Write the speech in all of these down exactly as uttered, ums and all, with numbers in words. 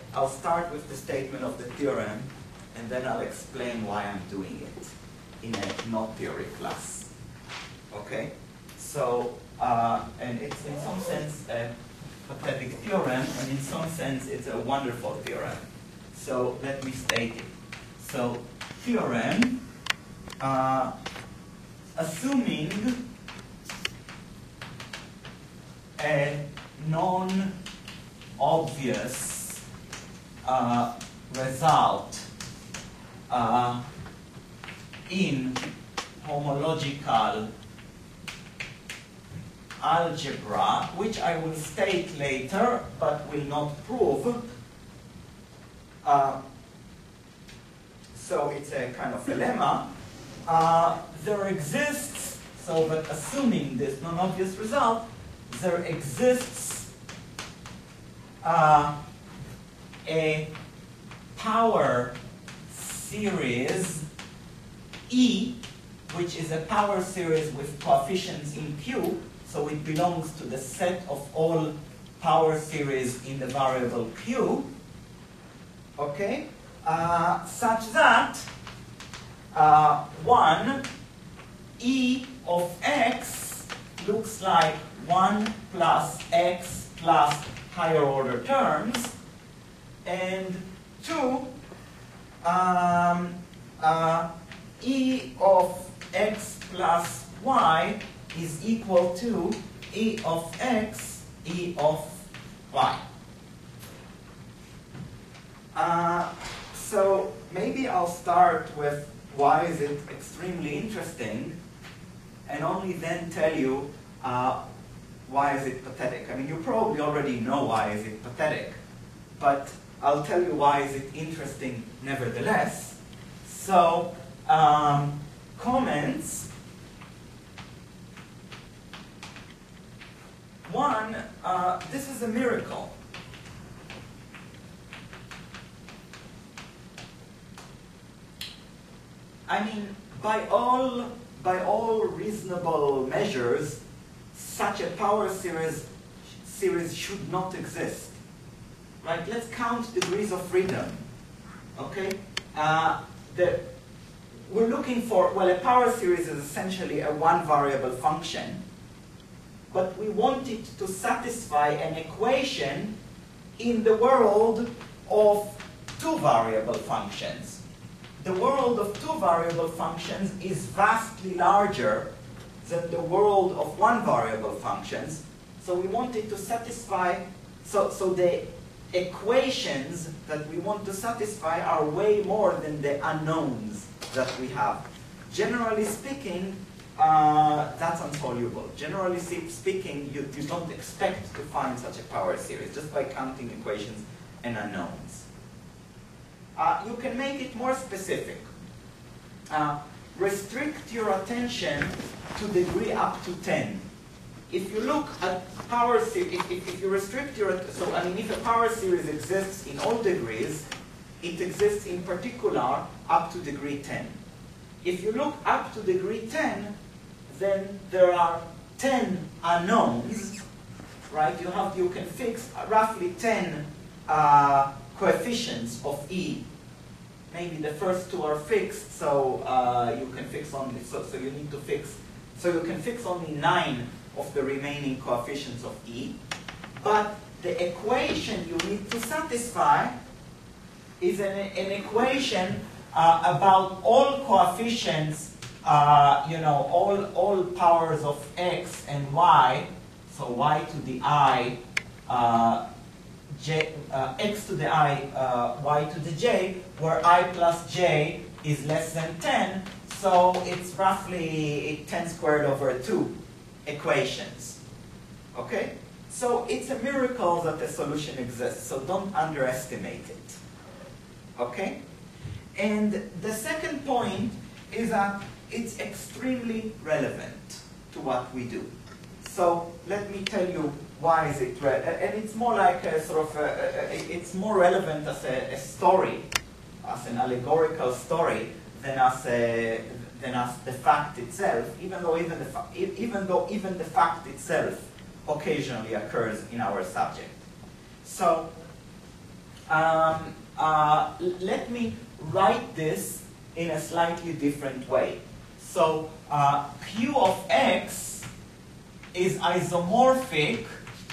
I'll start with the statement of the theorem, and then I'll explain why I'm doing it in a not theory class. Okay? So, uh, and it's in some sense a pathetic theorem, and in some sense it's a wonderful theorem. So let me state it. So, theorem, uh, assuming a non-obvious uh, result uh, in homological algebra, which I will state later but will not prove. Uh, so it's a kind of a lemma. Uh, there exists, so but assuming this non-obvious result, there exists uh, a power series E, which is a power series with coefficients in Q, so it belongs to the set of all power series in the variable Q, okay, uh, such that uh, one E of x looks like one plus x plus higher order terms, and two, um, uh, E of x plus y is equal to E of x, E of y. Uh, so maybe I'll start with why is it extremely interesting, and only then tell you uh, why is it pathetic. I mean, you probably already know why is it pathetic, but I'll tell you why is it interesting nevertheless. So, um, comments. One, uh, this is a miracle. I mean, by all, by all reasonable measures, such a power series, series should not exist. Right? Let's count degrees of freedom. Okay? Uh, the, we're looking for, well, a power series is essentially a one-variable function, but we want it to satisfy an equation in the world of two-variable functions. The world of two-variable functions is vastly larger than the world of one-variable functions, so we want it to satisfy, so, so the equations that we want to satisfy are way more than the unknowns that we have. Generally speaking, uh, that's insoluble. Generally speaking, you, you don't expect to find such a power series just by counting equations and unknowns. Uh, you can make it more specific. Uh, restrict your attention to degree up to ten. If you look at power series, if, if, if you restrict your, so I mean, if a power series exists in all degrees, it exists in particular up to degree ten. If you look up to degree ten, then there are ten unknowns, right? You have, you can fix roughly ten uh, coefficients of E. Maybe the first two are fixed, so uh, you can fix only, so, so you need to fix, so you can fix only nine of the remaining coefficients of E. But the equation you need to satisfy is an, an equation uh, about all coefficients, uh, you know, all, all powers of x and y, so y to the I, uh, J, uh, x to the I, uh, y to the j, where I plus j is less than ten, so it's roughly ten squared over two equations. Okay? So it's a miracle that the solution exists, so don't underestimate it. Okay? And the second point is that it's extremely relevant to what we do. So let me tell you why is it relevant. And it's more like a sort of, a, a, a, it's more relevant as a, a story, as an allegorical story, than as a, than as the fact itself, even though even the, fa even though even the fact itself occasionally occurs in our subject. So um, uh, let me write this in a slightly different way. So uh, Q of X is isomorphic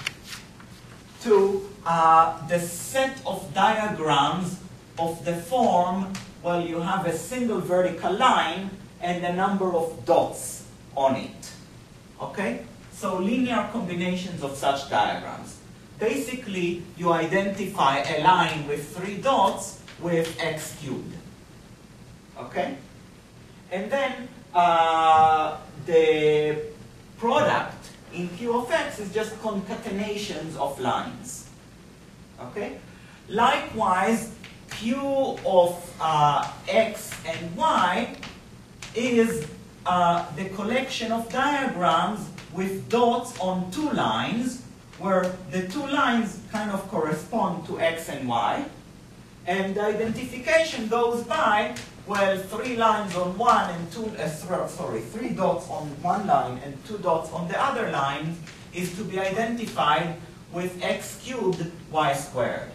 to uh, the set of diagrams of the form, well, you have a single vertical line and a number of dots on it. Okay? So linear combinations of such diagrams. Basically, you identify a line with three dots with x cubed. Okay? And then uh, the product in Q of X is just concatenations of lines. Okay? Likewise, Q of uh, X and Y is uh, the collection of diagrams with dots on two lines, where the two lines kind of correspond to X and Y. And the identification goes by, well, three lines on one and two, uh, sorry, three dots on one line and two dots on the other line is to be identified with x cubed y squared.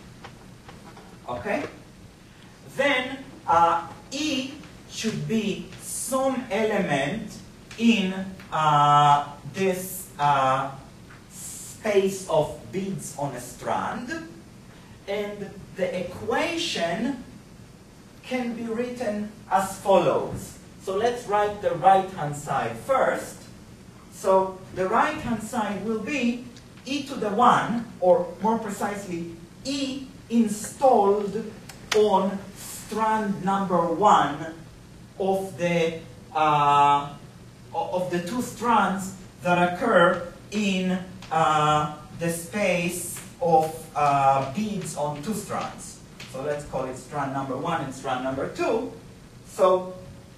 Okay? Then uh, E should be some element in uh, this uh, space of beads on a strand, and the equation can be written as follows. So let's write the right-hand side first. So the right-hand side will be e to the one, or more precisely, E installed on strand number one of the uh, of the two strands that occur in uh, the space of uh, beads on two strands. So let's call it strand number one and strand number two. So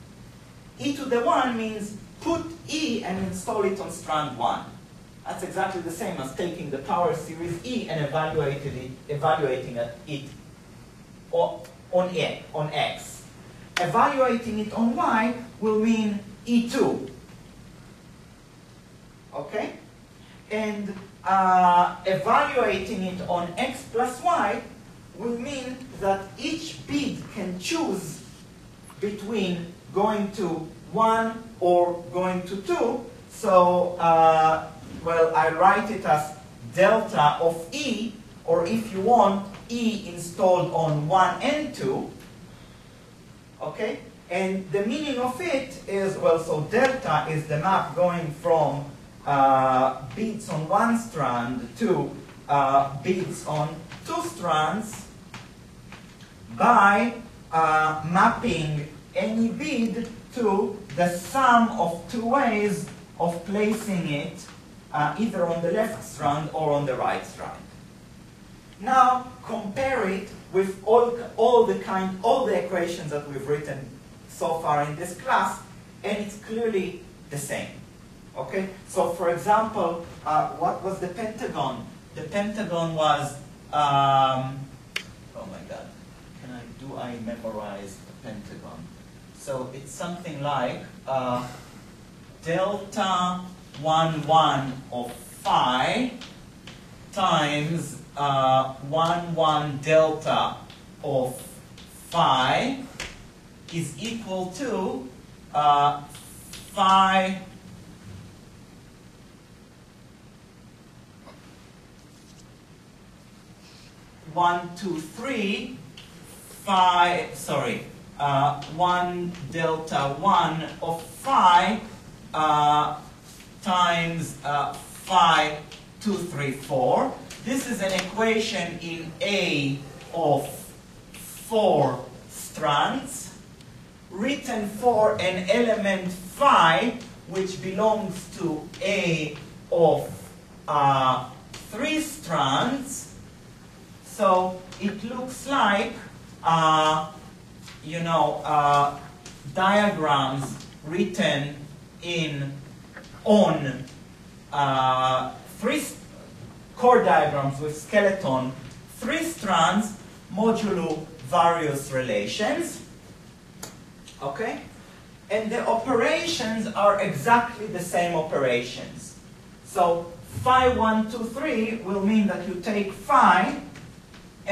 e to the one means put E and install it on strand one. That's exactly the same as taking the power series E and evaluating it, evaluating it on, e, on X. Evaluating it on Y will mean E two. Okay? And uh, evaluating it on X plus Y will mean that each bead can choose between going to one or going to two. So, uh, well, I write it as delta of E, or if you want, E installed on one and two. Okay? And the meaning of it is, well, so delta is the map going from uh, beads on one strand to uh, beads on two strands by uh, mapping any bead to the sum of two ways of placing it uh, either on the left strand or on the right strand. Now compare it with all, all the kind, all the equations that we've written so far in this class, and it's clearly the same. Okay? So for example, uh, what was the pentagon? The pentagon was, um, oh my God, can I, do I memorize the pentagon? So it's something like uh, delta one one of phi times uh, one one delta of phi is equal to uh, phi one, two, three, phi, sorry, uh, one delta one of phi uh, times uh, phi two, three, four. This is an equation in A of four strands, written for an element phi, which belongs to A of uh, three strands. So it looks like, uh, you know, uh, diagrams written in on uh, three core diagrams with skeleton, three strands modulo various relations. Okay? And the operations are exactly the same operations. So phi one, two, three will mean that you take phi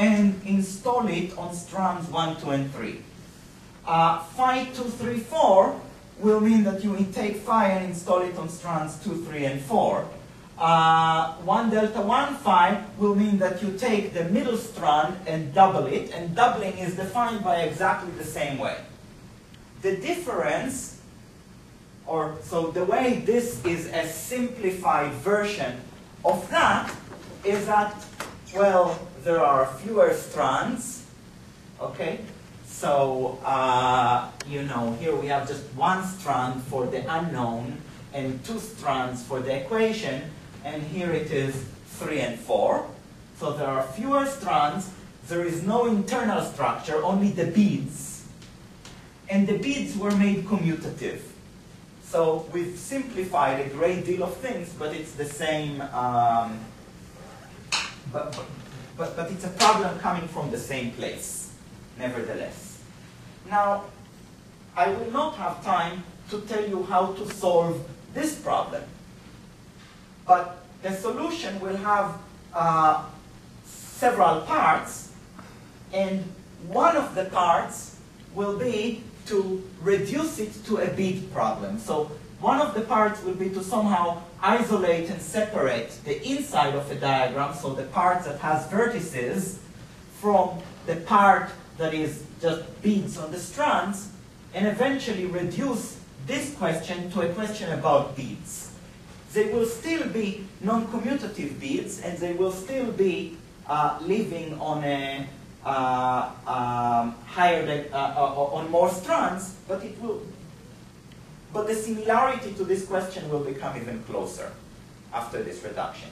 and install it on strands one, two, and three. Uh, phi two, three, four will mean that you take phi and install it on strands two, three, and four. Uh, one delta one phi will mean that you take the middle strand and double it, and doubling is defined by exactly the same way. The difference, or so the way this is a simplified version of that, is that, well, there are fewer strands, okay? So, uh, you know, here we have just one strand for the unknown and two strands for the equation, and here it is three and four. So there are fewer strands, there is no internal structure, only the beads. And the beads were made commutative. So we've simplified a great deal of things, but it's the same, um, but, but, but it's a problem coming from the same place, nevertheless. Now, I will not have time to tell you how to solve this problem. But the solution will have uh, several parts, and one of the parts will be to reduce it to a bead problem. So one of the parts will be to somehow isolate and separate the inside of a diagram, so the part that has vertices, from the part that is just beads on the strands, and eventually reduce this question to a question about beads. They will still be non-commutative beads, and they will still be uh, living on a uh, um, higher, uh, uh, on more strands, but it will, but the similarity to this question will become even closer after this reduction.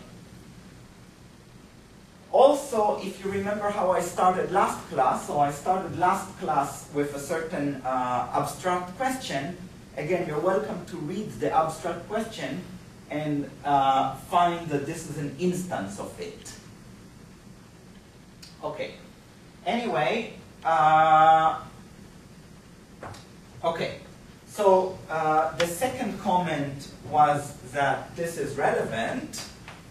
Also, if you remember how I started last class, so I started last class with a certain uh, abstract question. Again, you're welcome to read the abstract question and uh, find that this is an instance of it. Okay. Anyway, uh, okay. So uh, the second comment was that this is relevant.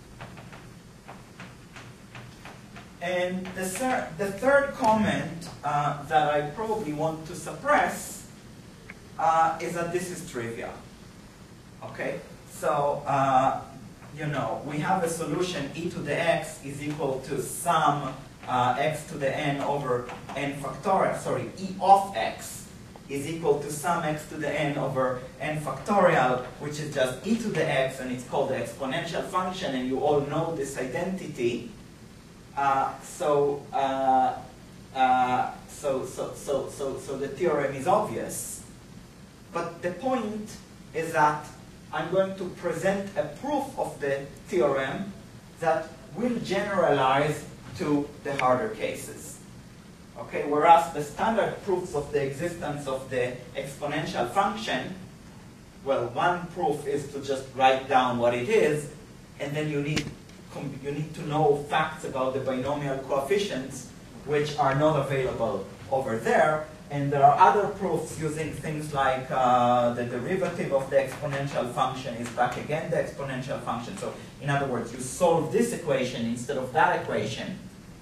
And the, thir the third comment uh, that I probably want to suppress uh, is that this is trivial. Okay? So, uh, you know, we have a solution e to the x is equal to sum uh, x to the n over n factorial. Sorry, e of x is equal to sum x to the n over n factorial, which is just e to the x, and it's called the exponential function, and you all know this identity. Uh, so, uh, uh, so, so, so, so, so the theorem is obvious. But the point is that I'm going to present a proof of the theorem that will generalize to the harder cases. Okay, whereas the standard proofs of the existence of the exponential function, well, one proof is to just write down what it is, and then you need you need to know facts about the binomial coefficients, which are not available over there. And there are other proofs using things like uh, the derivative of the exponential function is back again the exponential function. So in other words, you solve this equation instead of that equation.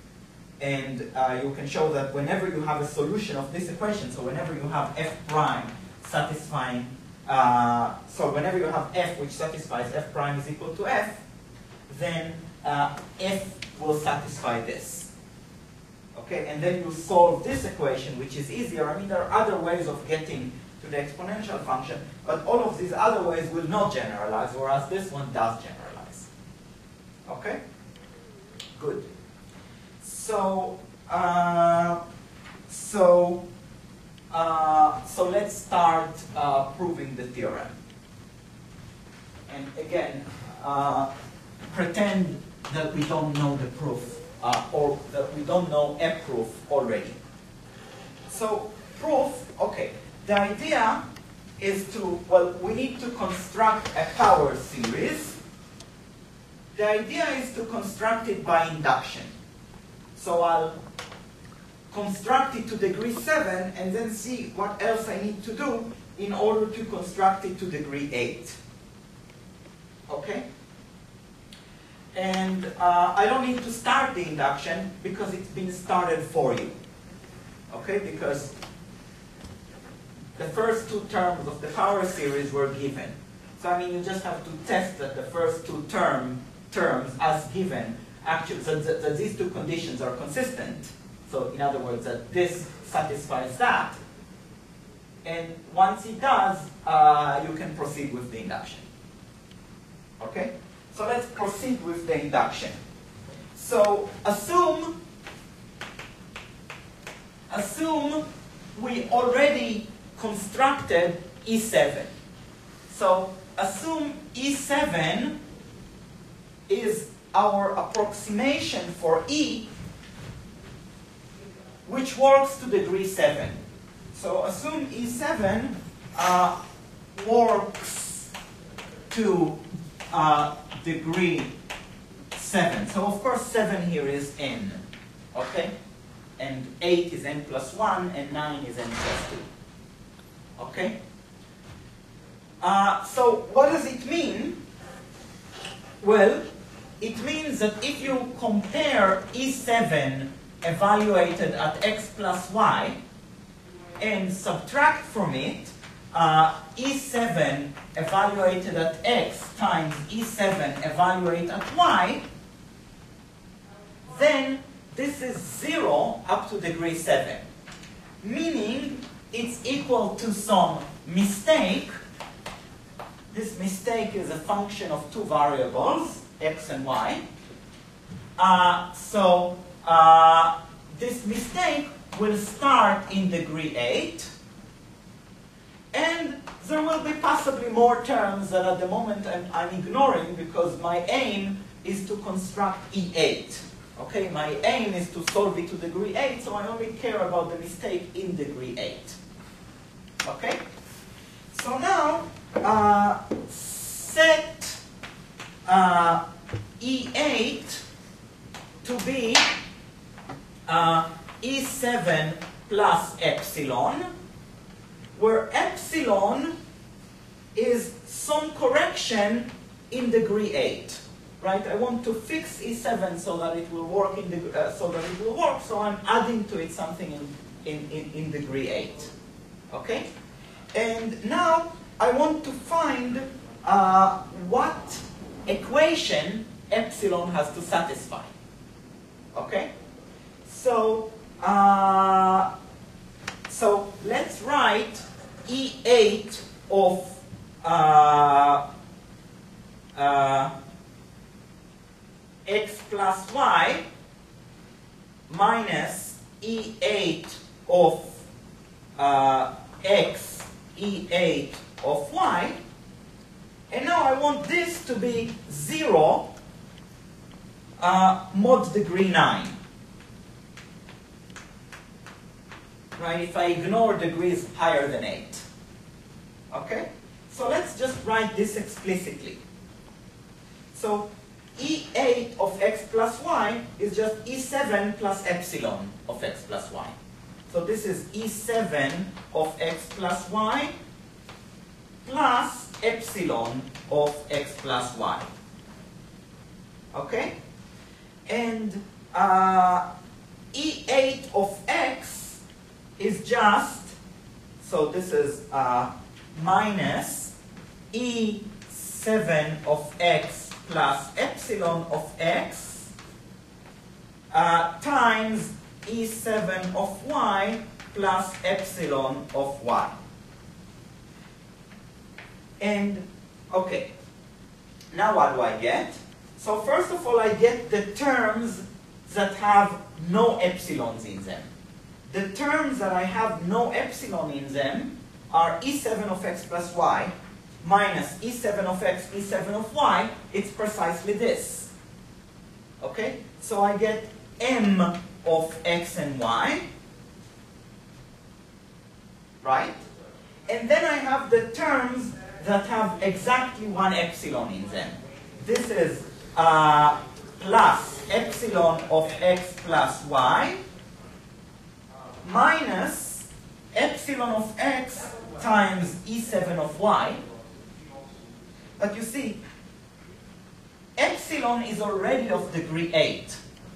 And uh, you can show that whenever you have a solution of this equation, so whenever you have f prime satisfying, uh, so whenever you have f which satisfies f prime is equal to f, then uh, f will satisfy this. Okay, and then you solve this equation, which is easier. I mean, there are other ways of getting to the exponential function, but all of these other ways will not generalize, whereas this one does generalize. Okay? Good. So, uh, so, uh, so let's start uh, proving the theorem. And again, uh, pretend that we don't know the proof. Uh, or that we don't know a proof already. So proof, okay, the idea is to, well, we need to construct a power series. The idea is to construct it by induction. So I'll construct it to degree seven and then see what else I need to do in order to construct it to degree eight. Okay? And uh, I don't need to start the induction because it's been started for you. Okay, because the first two terms of the power series were given. So I mean, you just have to test that the first two term, terms as given, actually, that, that, that these two conditions are consistent. So in other words, that this satisfies that. And once it does, uh, you can proceed with the induction. Okay? So let's proceed with the induction. So assume, assume we already constructed E seven. So assume E seven is our approximation for E, which works to degree seven. So assume E seven uh, works to uh, degree seven. So of course seven here is n, okay? And eight is n plus one, and nine is n plus two, okay? Uh, so what does it mean? Well, it means that if you compare E seven evaluated at x plus y and subtract from it uh, E seven evaluated at x times E seven evaluated at y, then this is zero up to degree seven. Meaning it's equal to some mistake. This mistake is a function of two variables, x and y. Uh, so uh, this mistake will start in degree eight. And there will be possibly more terms that at the moment I'm, I'm ignoring because my aim is to construct E eight. Okay, my aim is to solve it to degree eight, so I only care about the mistake in degree eight. Okay? So now, uh, set uh, E eight to be uh, E seven plus epsilon, where epsilon is some correction in degree eight. Right? I want to fix E seven so that it will work in the, uh, so that it will work. So I'm adding to it something in in, in, in degree eight. Okay? And now I want to find uh, what equation epsilon has to satisfy. Okay? So uh, so let's write E eight of uh, uh, x plus y minus E eight of uh, x, E eight of y. And now I want this to be zero uh, mod degree nine. Right, if I ignore degrees higher than eight. Okay? So let's just write this explicitly. So E eight of x plus y is just E seven plus epsilon of x plus y. So this is E seven of x plus y plus epsilon of x plus y. Okay? And uh, E eight of x is just, so this is uh, minus E seven of x plus epsilon of x uh, times E seven of y plus epsilon of y. And, okay, now what do I get? So first of all, I get the terms that have no epsilons in them. The terms that I have no epsilon in them are E seven of x plus y minus E seven of x, E seven of y. It's precisely this. Okay? So I get m of x and y. Right? And then I have the terms that have exactly one epsilon in them. This is uh, plus epsilon of x plus y minus epsilon of x times E seven of y. But you see, epsilon is already of degree eight.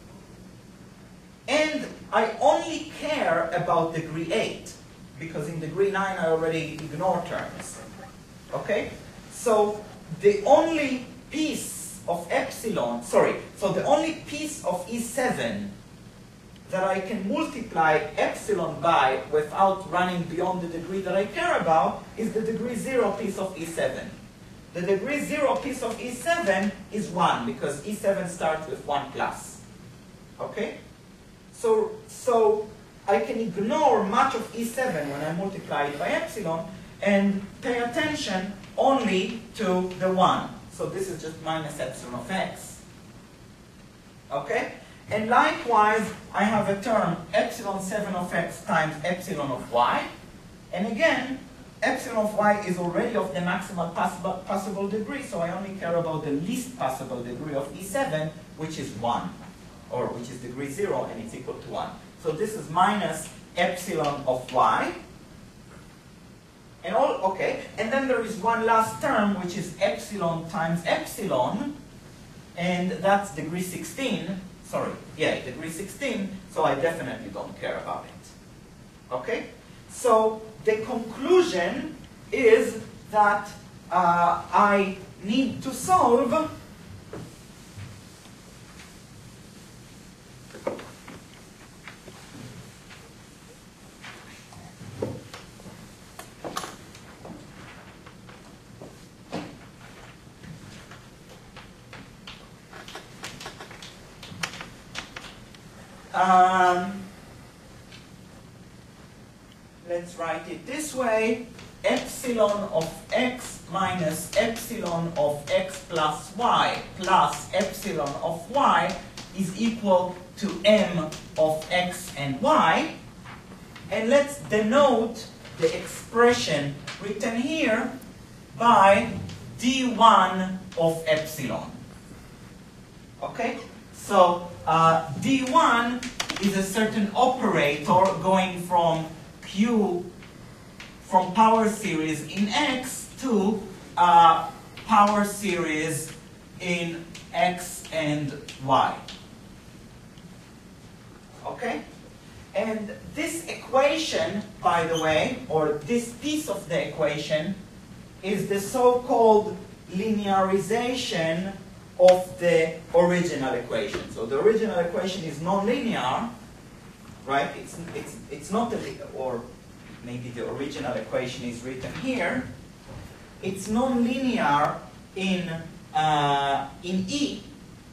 And I only care about degree eight, because in degree nine I already ignore terms. Okay? So the only piece of epsilon, sorry, so the only piece of E seven that I can multiply epsilon by without running beyond the degree that I care about is the degree zero piece of E seven. The degree zero piece of E seven is one, because E seven starts with one plus. Okay? So, so I can ignore much of E seven when I multiply it by epsilon and pay attention only to the one. So this is just minus epsilon of x. Okay? And likewise, I have a term epsilon seven of x times epsilon of y. And again, epsilon of y is already of the maximal possible, possible degree, so I only care about the least possible degree of E seven, which is one, or which is degree zero, and it's equal to one. So this is minus epsilon of y. And all, okay, and then there is one last term, which is epsilon times epsilon, and that's degree sixteen. Sorry, yeah, degree sixteen, so I definitely don't care about it. Okay? So the conclusion is that uh, I need to solve Um, let's write it this way. Epsilon of x minus epsilon of x plus y plus epsilon of y is equal to m of x and y. And let's denote the expression written here by d one of epsilon. Okay? So uh, d one is a certain operator going from q, from power series in x to uh, power series in x and y. Okay? And this equation, by the way, or this piece of the equation, is the so-called linearization of the original equation. So the original equation is nonlinear, right? It's, it's, it's not, a, or maybe the original equation is written here. It's nonlinear in, uh, in E,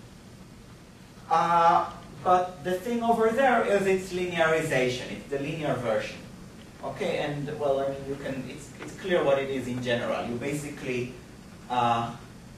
uh, but the thing over there is its linearization. It's the linear version. Okay, and well, I mean, you can, it's, it's clear what it is in general. You basically, uh,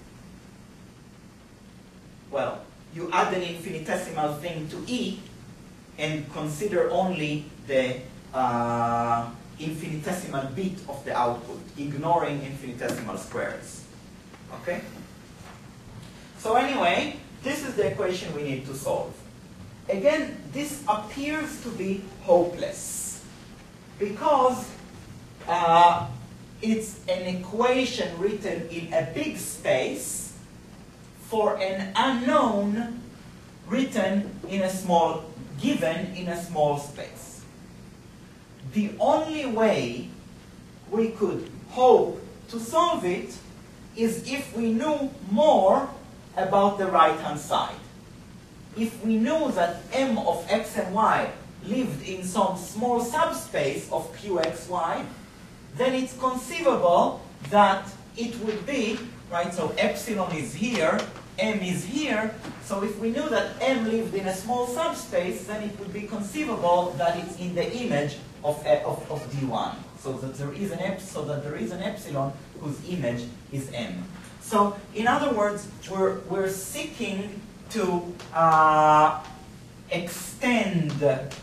well, you add an infinitesimal thing to E and consider only the uh, infinitesimal bit of the output, ignoring infinitesimal squares. Okay? So anyway, this is the equation we need to solve. Again, this appears to be hopeless because uh, it's an equation written in a big space for an unknown written in a small, given in a small space. The only way we could hope to solve it is if we knew more about the right-hand side. If we knew that m of x and y lived in some small subspace of qxy, then it's conceivable that it would be, right, so epsilon is here, m is here, so if we knew that m lived in a small subspace, then it would be conceivable that it's in the image of, of, of d one. So that there is an ep so that there is an epsilon whose image is m. So in other words, we're, we're seeking to uh, extend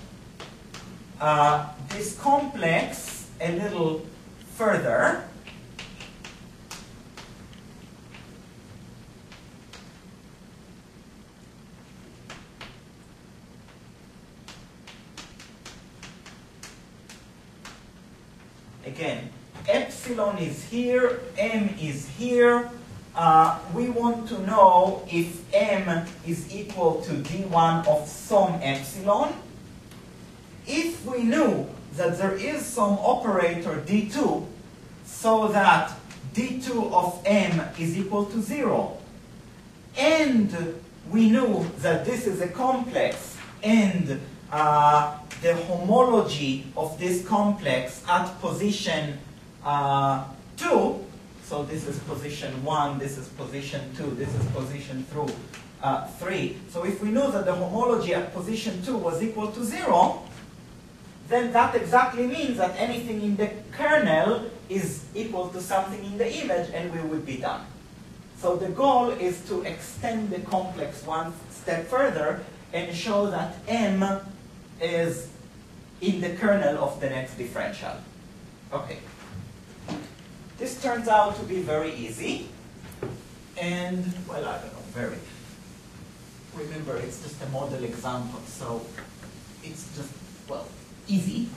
uh, this complex a little further. Again, epsilon is here, m is here, uh, we want to know if m is equal to d one of some epsilon. If we knew that there is some operator d two, so that d two of m is equal to zero, and we knew that this is a complex, and uh, the homology of this complex at position uh, two, so this is position one, this is position two, this is position through, uh, three. So if we knew that the homology at position two was equal to zero, then that exactly means that anything in the kernel is equal to something in the image, and we would be done. So the goal is to extend the complex one step further and show that m is in the kernel of the next differential. Okay. This turns out to be very easy. And, well, I don't know, very. Remember, it's just a model example, so it's just, well, easy.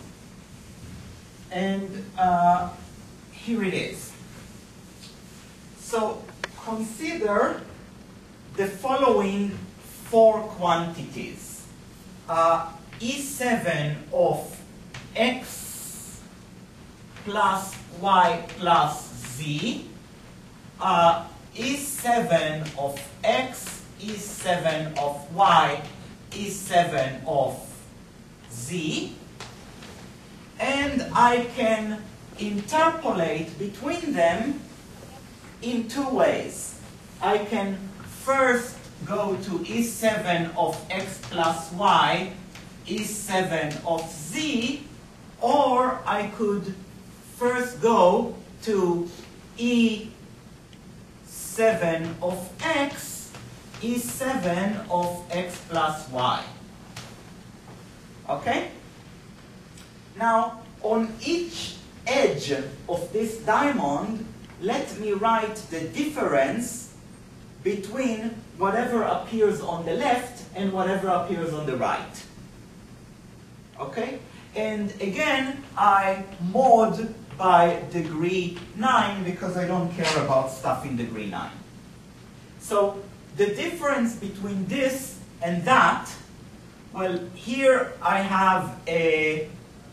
And uh, here it is. So consider the following four quantities. Uh, E seven of x plus y plus z, uh, E seven of x, E seven of y, E seven of z, and I can interpolate between them in two ways. I can first go to E seven of x plus y, E seven of z, or I could first go to E seven of x, E seven of x plus y. Okay? Now, on each edge of this diamond, let me write the difference between whatever appears on the left and whatever appears on the right. Okay? And again, I mod by degree nine because I don't care about stuff in degree nine. So the difference between this and that, well, here I have a...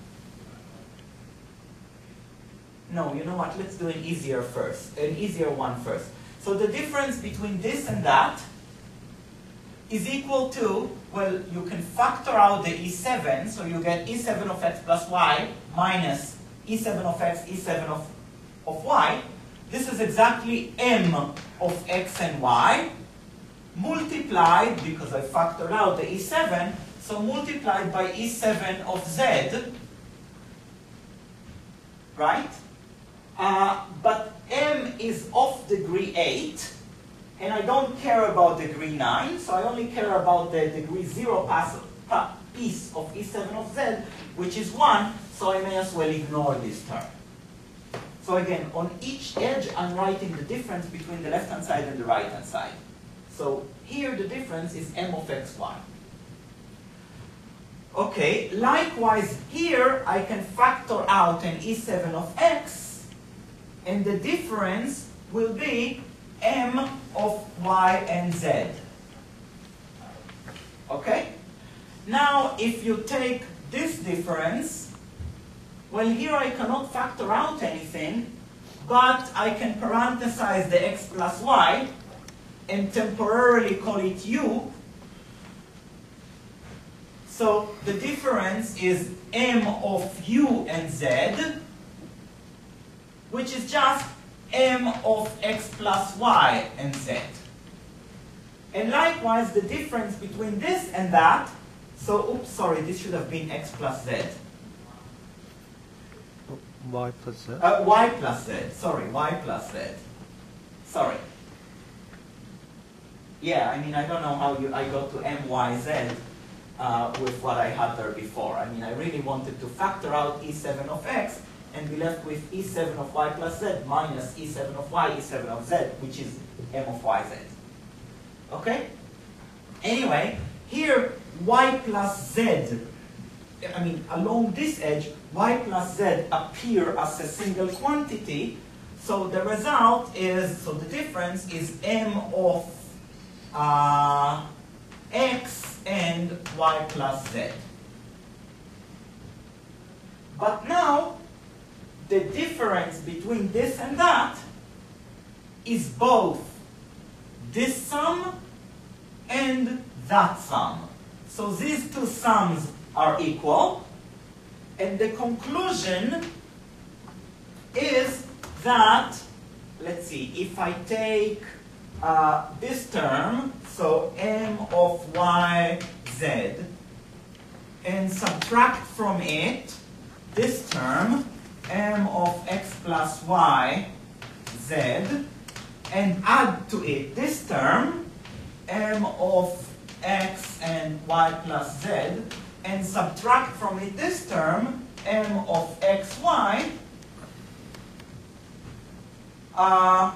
No, you know what? Let's do an easier first, an easier one first. So the difference between this and that is equal to, well, you can factor out the E seven, so you get E seven of x plus y minus E seven of x, E seven of, of y. This is exactly m of x and y, multiplied, because I factored out the E seven, so multiplied by E seven of z, right? Uh, but m is of degree eight, and I don't care about degree nine, so I only care about the degree zero pass, pa, piece of E seven of z, which is one, so I may as well ignore this term. So again, on each edge, I'm writing the difference between the left-hand side and the right-hand side. So here the difference is m of x, y. Okay, likewise here, I can factor out an E seven of x, and the difference will be m of y and z. Okay? Now, if you take this difference, well, here I cannot factor out anything, but I can parenthesize the x plus y and temporarily call it u. So the difference is m of u and z, which is just m of x plus y and z. And likewise, the difference between this and that, so, oops, sorry, this should have been x plus z. Y plus z? Uh, y plus z, sorry, y plus z. Sorry. Yeah, I mean, I don't know how you, I got to m, y, z uh, with what I had there before. I mean, I really wanted to factor out E seven of x and be left with E seven of y plus z minus E seven of y, E seven of z, which is m of y, z. Okay? Anyway, here, y plus z, I mean, along this edge, y plus z appear as a single quantity, So the result is, so the difference is m of uh, x and y plus z. But now, the difference between this and that is both this sum and that sum. So these two sums are equal, and the conclusion is that, let's see, if I take uh, this term, so m of y z, and subtract from it this term, m of x plus y z, and add to it this term, m of x and y plus z, and subtract from it this term, m of xy, uh,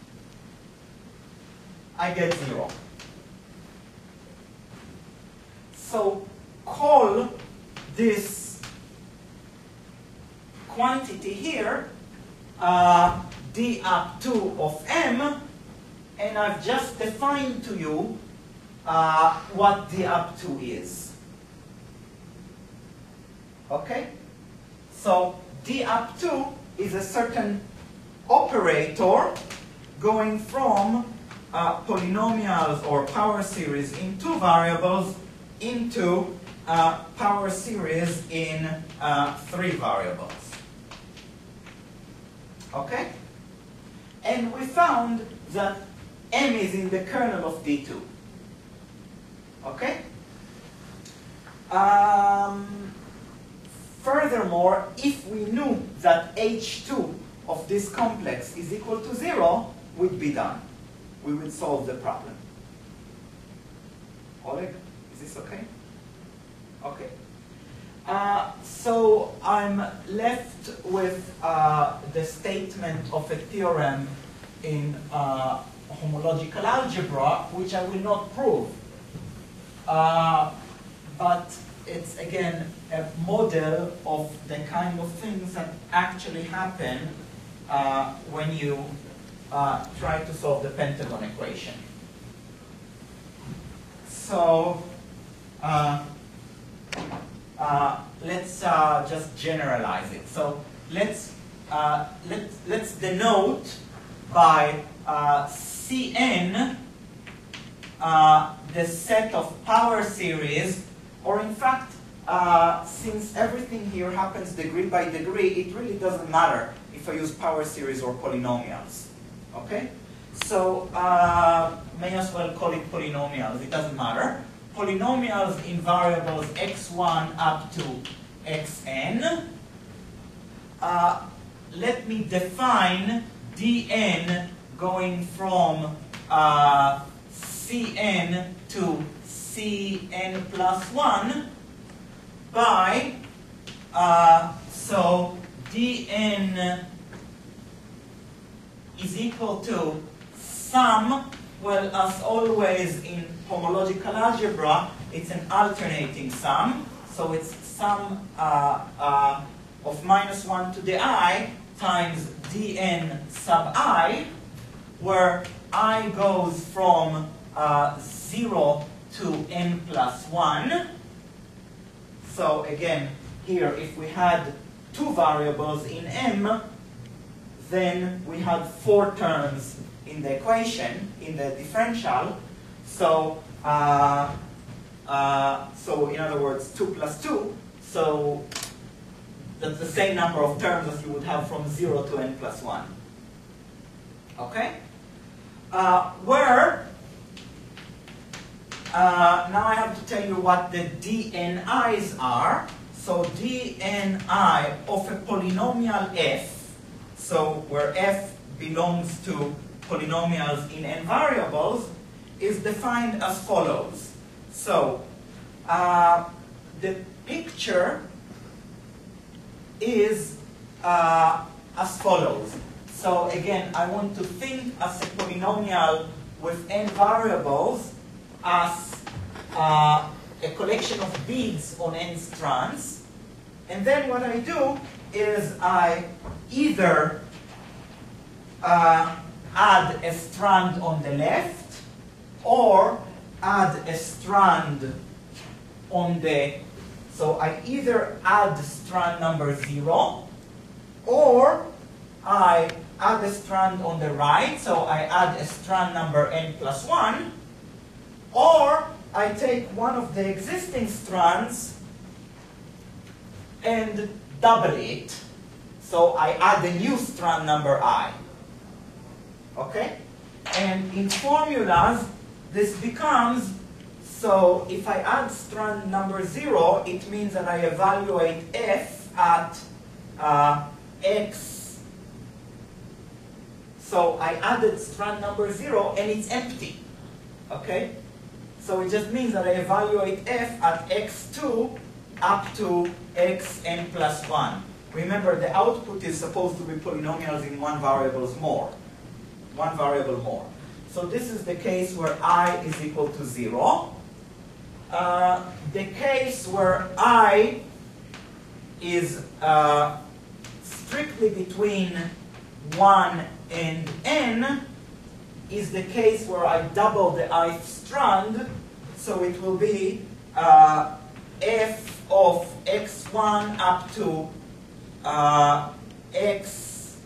I get zero. So call this quantity here uh, d up two of m, and I've just defined to you uh, what d up two is. Okay? So d up two is a certain operator going from uh, polynomials or power series in two variables into uh, power series in uh, three variables. Okay? And we found that m is in the kernel of D two. Okay? Um, furthermore, if we knew that H two of this complex is equal to zero, we'd be done. We would solve the problem. Oleg, is this okay? Okay. Uh, so I'm left with uh, the statement of a theorem in uh, homological algebra, which I will not prove. Uh, but it's, again, a model of the kind of things that actually happen uh, when you uh, try to solve the pentagon equation. So, uh, uh, let's uh, just generalize it. So let's uh, let's let's denote by uh, Cn uh, the set of power series, or in fact, uh, since everything here happens degree by degree, it really doesn't matter if I use power series or polynomials. Okay? So uh, may as well call it polynomials. It doesnn matter. Polynomials in variables x one up to xn. Uh, let me define dn going from uh, cn to cn plus one by, uh, so dn is equal to sum, well, as always in homological algebra, it's an alternating sum. So it's sum uh, uh, of minus one to the I times dn sub I, where I goes from uh, zero to n plus one. So again, here, if we had two variables in m, then we had four terms in the equation, in the differential. So, uh, uh, so in other words, two plus two. So that's the same number of terms as you would have from zero to n plus one. Okay? Uh, where, uh, now I have to tell you what the D N Is are. So D N I of a polynomial f, so where f belongs to polynomials in n variables, is defined as follows. So uh, the picture is uh, as follows. So again, I want to think as a polynomial with n variables as uh, a collection of beads on n strands. And then what I do is I either uh, add a strand on the left, or add a strand on the, so I either add strand number zero, or I add a strand on the right, so I add a strand number n plus one, or I take one of the existing strands and double it, so I add a new strand number I. Okay? And in formulas, this becomes, so if I add strand number zero, it means that I evaluate f at uh, x. So I added strand number zero and it's empty. Okay? So it just means that I evaluate f at x two up to xn plus one. Remember, the output is supposed to be polynomials in one variable more. One variable more. So this is the case where I is equal to zero. Uh, the case where I is uh, strictly between one and n is the case where I double the ith strand, so it will be uh, f of x one up to uh, x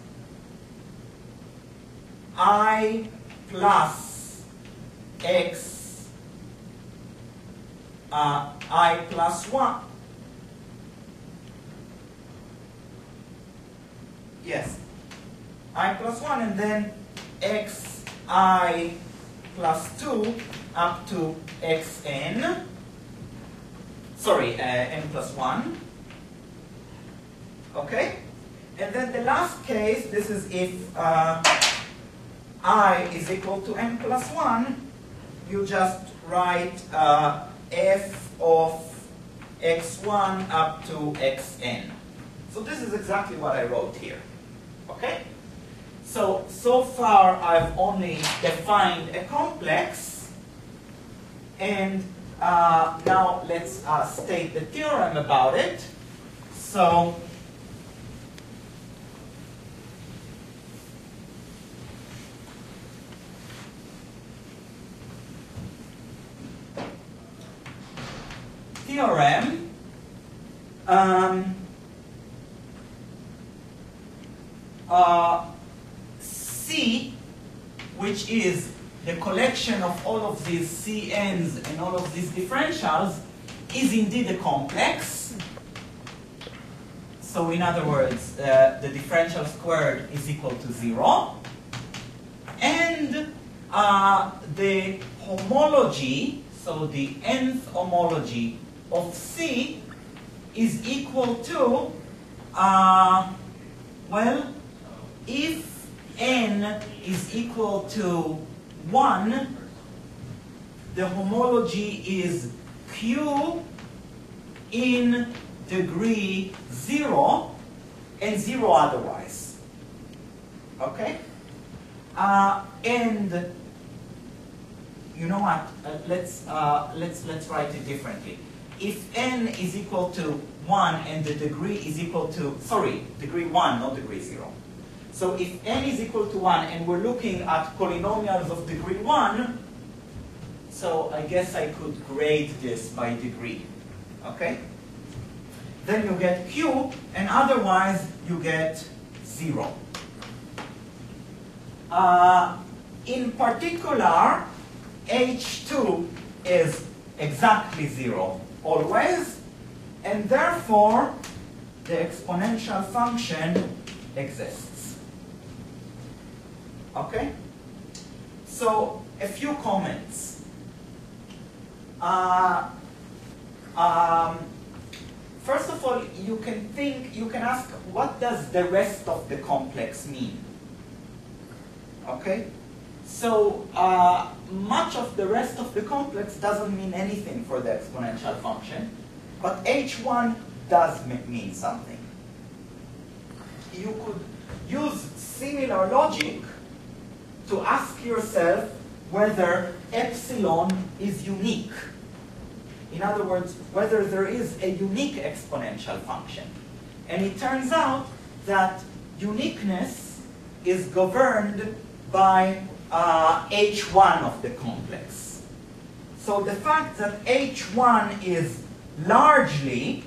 I plus x uh, I plus one. Yes, I plus one, and then x I plus two up to xn. Sorry, uh, n plus one. Okay? And then the last case, this is if uh, I is equal to n plus one, you just write uh, f of x one up to xn. So this is exactly what I wrote here. Okay? So, so far I've only defined a complex, and uh, now let's uh, state the theorem about it. So, theorem, um, uh, C, which is the collection of all of these C n's and all of these differentials, is indeed a complex. So in other words, uh, the differential squared is equal to zero. And uh, the homology, so the nth homology of C is equal to, uh, well, if n is equal to one, the homology is Q in degree zero and zero otherwise. Okay? Uh, and you know what? Uh, let's uh, let's let's write it differently. If n is equal to one and the degree is equal to, sorry, degree one, not degree zero. So if n is equal to one and we're looking at polynomials of degree one, so I guess I could grade this by degree. Okay? Then you get Q, and otherwise you get zero. Uh, in particular, H two is exactly zero always, and therefore the exponential function exists. Okay? So, a few comments. Uh, um, first of all, you can think, you can ask, what does the rest of the complex mean? Okay? So, uh, much of the rest of the complex doesn't mean anything for the exponential function, but H one does mean something. You could use similar logic to ask yourself whether epsilon is unique. In other words, whether there is a unique exponential function. And it turns out that uniqueness is governed by uh, H one of the complex. So the fact that H one is largely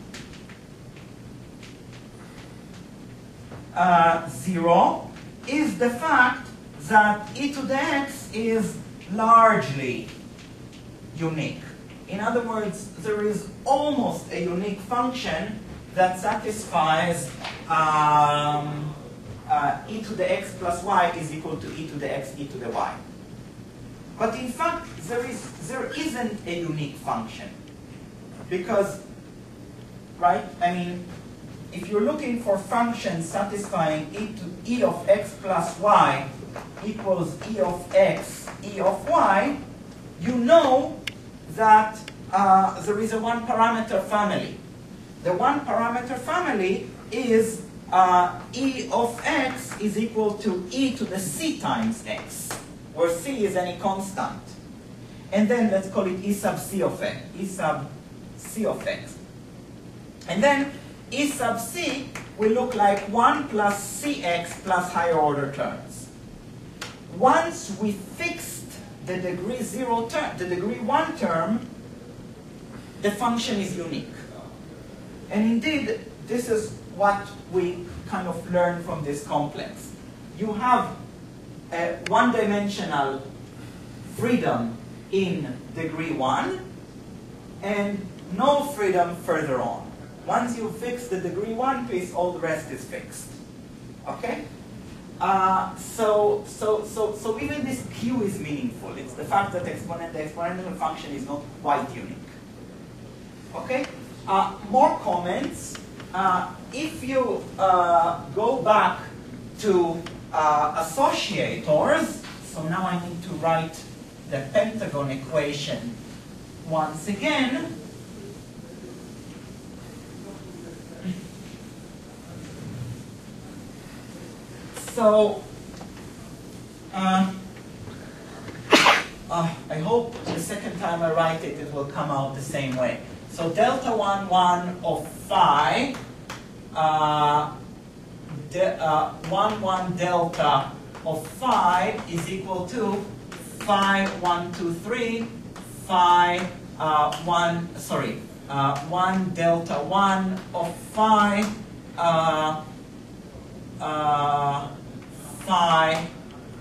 uh, zero is the fact that e to the x is largely unique. In other words, there is almost a unique function that satisfies um, uh, e to the x plus y is equal to e to the x, e to the y. But in fact, there is there isn't a unique function because, right? I mean, if you're looking for functions satisfying e to e of x plus y equals e of x, e of y, you know that uh, there is a one-parameter family. The one-parameter family is uh, e of x is equal to e to the c times x, where c is any constant. And then let's call it e sub c of x, e sub c of x. And then e sub c will look like one plus cx plus higher order terms. Once we fixed the degree zero term, the degree one term, the function is unique. And indeed, this is what we kind of learn from this complex. You have a one-dimensional freedom in degree one, and no freedom further on. Once you fix the degree one piece, all the rest is fixed. Okay? Uh, so, so, so, so even this Q is meaningful. It's the fact that exponent, the exponential function is not quite unique. Okay? Uh, more comments. Uh, if you uh, go back to uh, associators, so now I need to write the pentagon equation once again. So, uh, uh, I hope the second time I write it, it will come out the same way. So delta one, one of phi, uh, de, uh, one, one delta of phi is equal to phi one, two, three, phi uh, one, sorry, uh, one delta one of phi, uh, uh, phi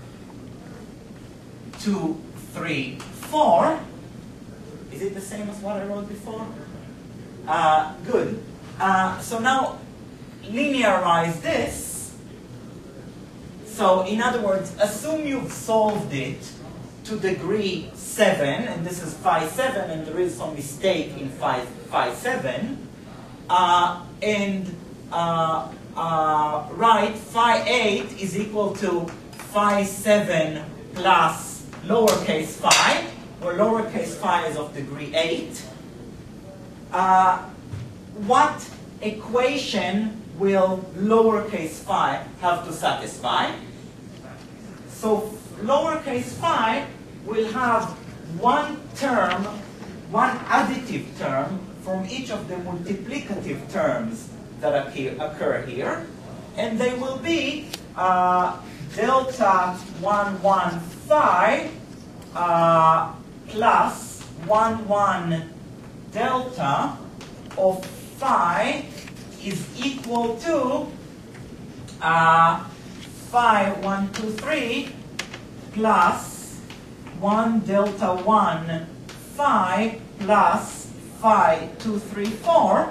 two, three, four. Is it the same as what I wrote before? Uh, good. Uh, so now linearize this. So in other words, assume you've solved it to degree seven, and this is phi seven, and there is some mistake in phi, phi seven, uh, and uh, uh, right, phi eight is equal to phi seven plus lowercase phi, where lowercase phi is of degree eight. Uh, what equation will lowercase phi have to satisfy? So lowercase phi will have one term, one additive term from each of the multiplicative terms that occur here, and they will be uh, delta one, one phi uh, plus one, one delta of phi is equal to uh, phi one, two, three plus one delta one phi plus phi two, three, four.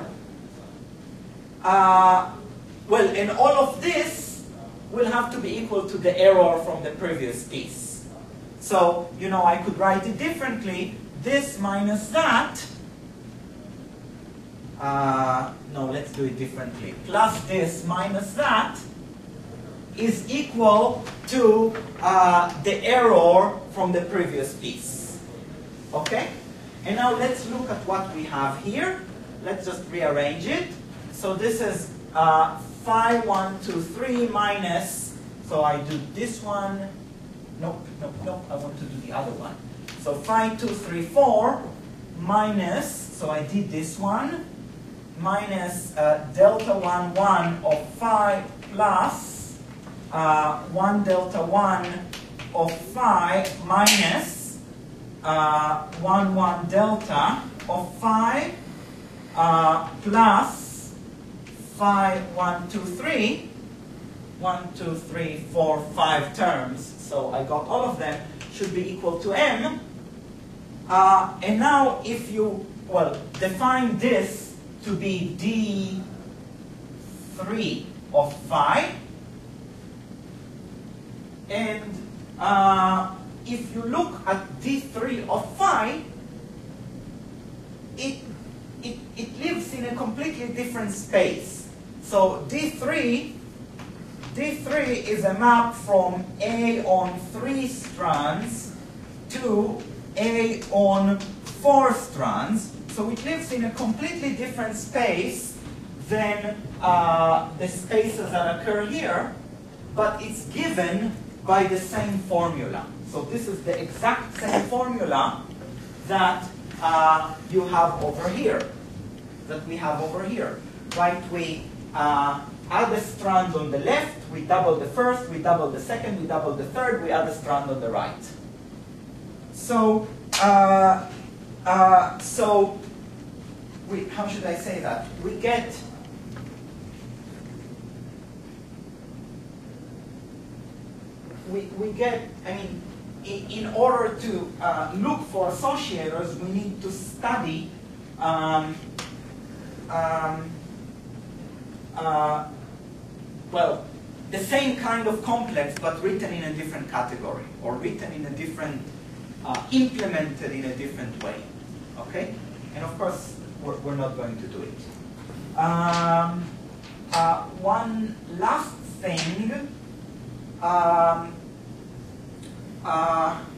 Uh, well, and all of this will have to be equal to the error from the previous piece. So, you know, I could write it differently. This minus that. Uh, no, let's do it differently. Plus this minus that is equal to uh, the error from the previous piece. Okay? And now let's look at what we have here. Let's just rearrange it. So this is uh, phi one, two, three minus, so I do this one. Nope, nope, nope, I want to do the other one. So phi two, three, four minus, so I did this one, minus uh, delta one, one of phi plus uh, one delta one of phi minus uh, one one delta of phi uh, plus phi one two three, one two three four five terms. So I got all of them should be equal to m. Uh, and now if you well define this to be d three of phi, and uh, if you look at d three of phi, it, it, it lives in a completely different space. So d three, d three is a map from A on three strands to A on four strands. So it lives in a completely different space than uh, the spaces that occur here, but it's given by the same formula. So this is the exact same formula that uh, you have over here, that we have over here, right? We uh, add a strand on the left, we double the first, we double the second, we double the third, we add a strand on the right. So, uh, uh, so we, how should I say that? We get We, we get, I mean, in, in order to uh, look for associators, we need to study um, um, uh, well, the same kind of complex, but written in a different category, or written in a different, uh, implemented in a different way, okay? And of course, we're, we're not going to do it. Um, uh, one last thing. Um, uh,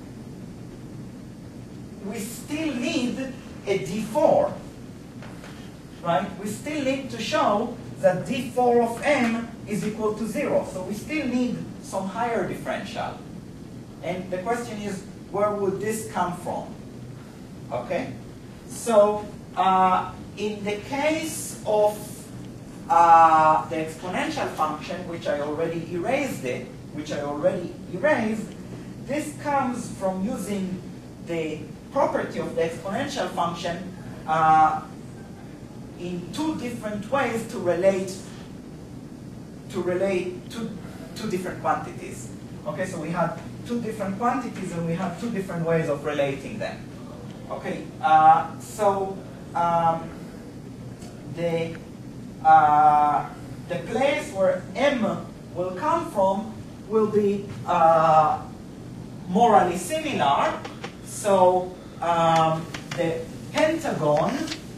we still need a D four, right? We still need to show that D four of M is equal to zero. So we still need some higher differential. And the question is, where would this come from? Okay? So uh, in the case of Uh, the exponential function, which I already erased it, which I already erased, this comes from using the property of the exponential function uh, in two different ways to relate to relate to two different quantities. Okay, so we had two different quantities and we have two different ways of relating them. Okay, uh, so um, the Uh, the place where M will come from will be uh, morally similar. So um, the pentagon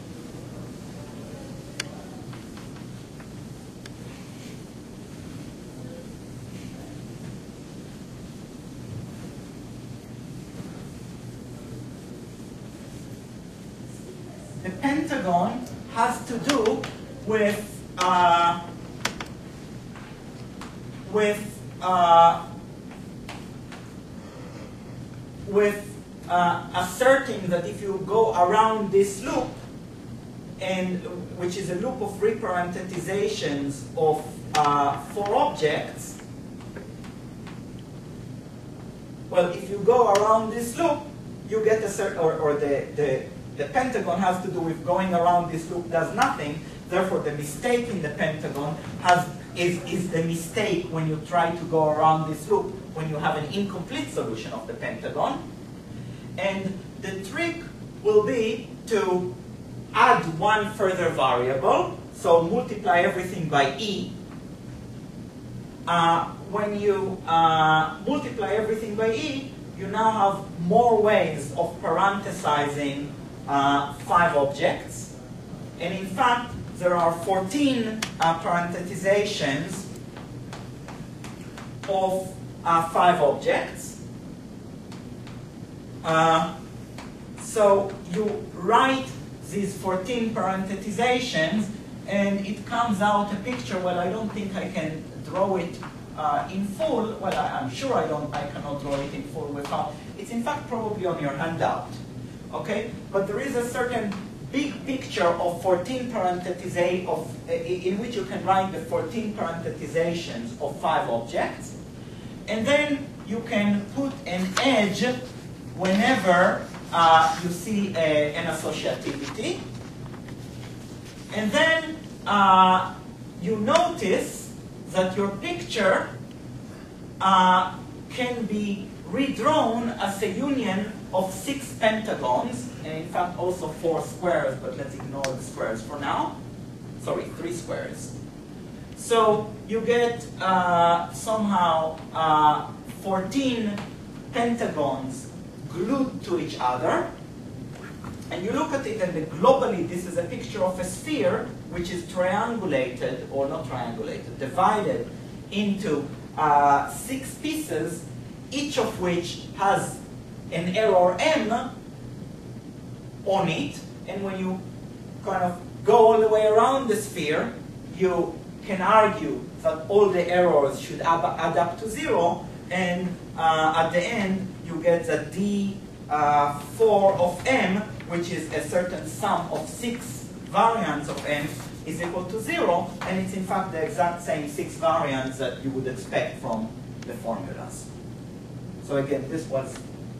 the pentagon has to do with uh, with uh, with uh, asserting that if you go around this loop, and which is a loop of reparentetizations of uh, four objects, well, if you go around this loop, you get a certain, or, or the, the the pentagon has to do with going around this loop does nothing. Therefore, the mistake in the pentagon has, is, is the mistake when you try to go around this loop, when you have an incomplete solution of the pentagon. And the trick will be to add one further variable, so multiply everything by e. Uh, when you uh, multiply everything by e, you now have more ways of parenthesizing uh, five objects. And in fact, there are fourteen uh, parenthetizations of uh, five objects. Uh, so you write these fourteen parenthetizations, and it comes out a picture. Well, I don't think I can draw it uh, in full. Well, I, I'm sure I don't. I cannot draw it in full without. It's in fact probably on your handout. Okay, but there is a certain big picture of fourteen parenthetiza of uh, in which you can write the fourteen parenthetizations of five objects, and then you can put an edge whenever uh, you see a, an associativity, and then uh, you notice that your picture uh, can be redrawn as a union of six pentagons, and in fact also four squares, but let's ignore the squares for now. Sorry, three squares. So you get uh, somehow uh, fourteen pentagons glued to each other, and you look at it, and the, globally this is a picture of a sphere which is triangulated, or not triangulated, divided into uh, six pieces, each of which has an error m on it, and when you kind of go all the way around the sphere, you can argue that all the errors should add, add up to zero, and uh, at the end you get that d uh, four of m, which is a certain sum of six variants of m, is equal to zero, and it's in fact the exact same six variants that you would expect from the formulas. So again, this was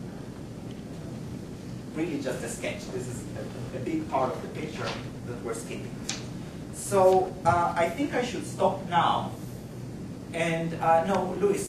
really just a sketch. This is a, a big part of the picture that we're skipping. So uh, I think I should stop now. And uh, no, Luis.